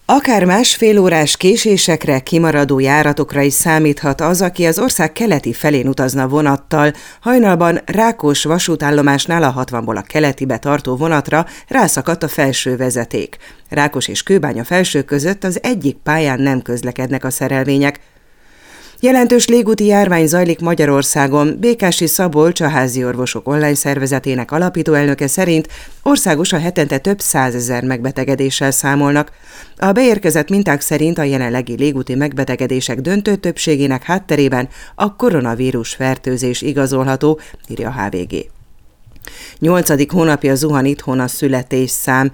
Akár másfél órás késésekre, kimaradó járatokra is számíthat az, aki az ország keleti felén utazna vonattal. Hajnalban Rákos vasútállomásnál a 60-ból a keletibe tartó vonatra rászakadt a felső vezeték. Rákos és Kőbánya felső között az egyik pályán nem közlekednek a szerelvények. Jelentős légúti járvány zajlik Magyarországon. Békási Szabolcs, a házi orvosok online szervezetének alapítóelnöke szerint országosan hetente több 100 000 megbetegedéssel számolnak. A beérkezett minták szerint a jelenlegi légúti megbetegedések döntő többségének hátterében a koronavírus fertőzés igazolható, írja a HVG. 8. hónapja zuhan itthon a születésszám.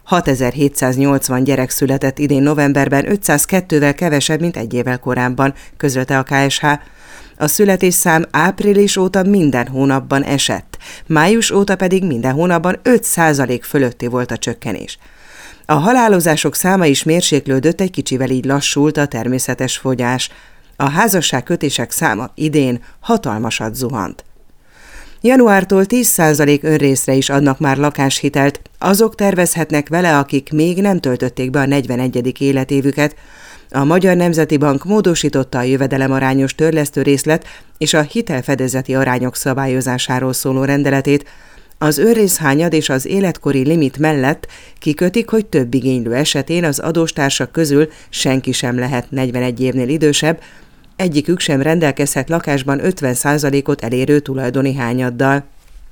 6780 gyerek született idén novemberben, 502-vel kevesebb, mint egy évvel korábban, közölte a KSH. A születésszám április óta minden hónapban esett, május óta pedig minden hónapban 5% fölötti volt a csökkenés. A halálozások száma is mérséklődött, egy kicsivel így lassult a természetes fogyás. A házasságkötések száma idén hatalmasat zuhant. Januártól 10% önrészre is adnak már lakáshitelt. Azok tervezhetnek vele, akik még nem töltötték be a 41. életévüket. A Magyar Nemzeti Bank módosította a jövedelemarányos törlesztő részlet és a hitelfedezeti arányok szabályozásáról szóló rendeletét. Az önrészhányad és az életkori limit mellett kikötik, hogy több igénylő esetén az adóstársak közül senki sem lehet 41 évnél idősebb, egyikük sem rendelkezhet lakásban 50%-ot elérő tulajdoni hányaddal.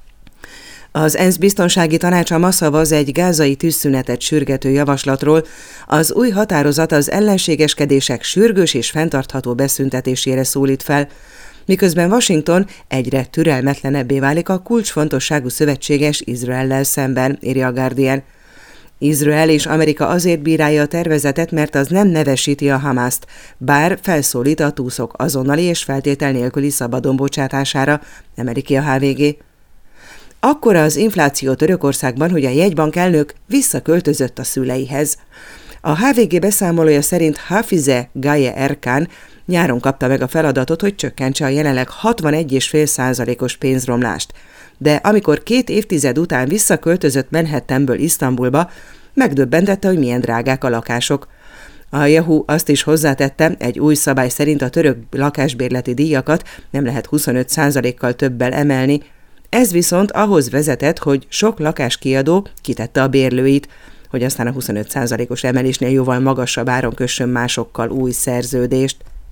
Az ENSZ biztonsági tanácsa ma szavaz egy gázai tűzszünetet sürgető javaslatról. Az új határozat az ellenségeskedések sürgős és fenntartható beszüntetésére szólít fel, miközben Washington egyre türelmetlenebbé válik a kulcsfontosságú szövetséges Izraellel szemben, írja a Guardian. Izrael és Amerika azért bírálja a tervezetet, mert az nem nevesíti a Hamaszt, bár felszólít a túszok azonnali és feltétel nélküli szabadon bocsátására, emeli ki a HVG. Akkora az infláció Törökországban, hogy a jegybank elnök visszaköltözött a szüleihez. A HVG beszámolója szerint Hafize Gaye Erkan nyáron kapta meg a feladatot, hogy csökkentse a jelenleg 61,5%-os pénzromlást. De amikor 2 évtized után visszaköltözött Manhattanből Isztambulba, megdöbbentette, hogy milyen drágák a lakások. A Yahoo azt is hozzátette, egy új szabály szerint a török lakásbérleti díjakat nem lehet 25%-kal többel emelni. Ez viszont ahhoz vezetett, hogy sok lakáskiadó kitette a bérlőit, hogy aztán a 25%-os emelésnél jóval magasabb áron kössön másokkal új szerződést.